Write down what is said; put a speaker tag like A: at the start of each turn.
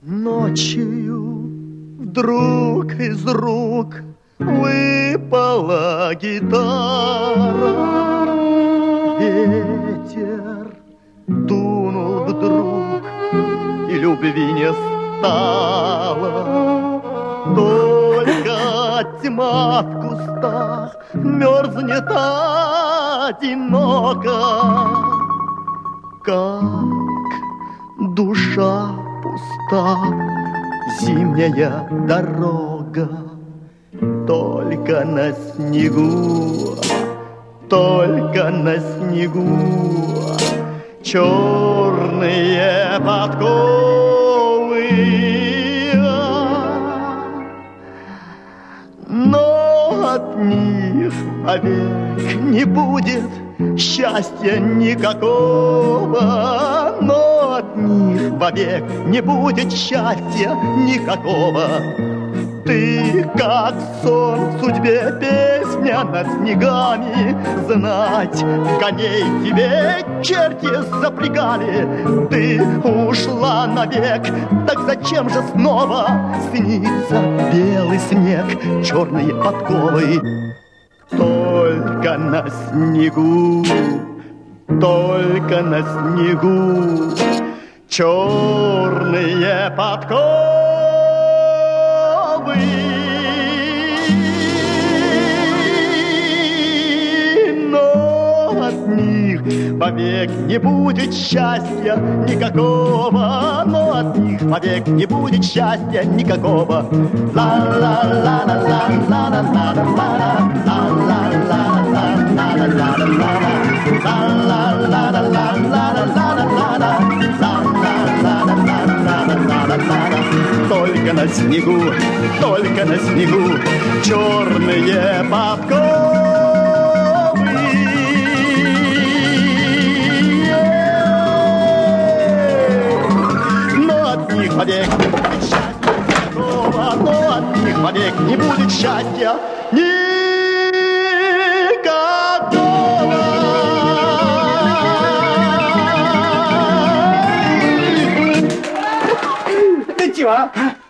A: Ночью вдруг из рук выпала гитара. Ветер дунул вдруг, и любви не стало. Только тьма в кустах мерзнет одиноко, как душа пуста зимняя дорога. Только на снегу, только на снегу черные подковы. Но от них вовек не будет счастья никакого. Но от них вовек не будет счастья никакого. Ты, как сон в судьбе, песня над снегами, знать коней тебе черти запрягали. Ты ушла навек, так зачем же снова снится белый снег, черные подковы? Только на снегу, только на снегу черные подковы. Но от них вовек не будет счастья никакого. Но от них вовек не будет счастья никакого. Только на снегу, только на снегу черные подковы. Но от них вовек не будет счастья никакого. Но от них вовек не будет счастья никакого.
B: Ты чего?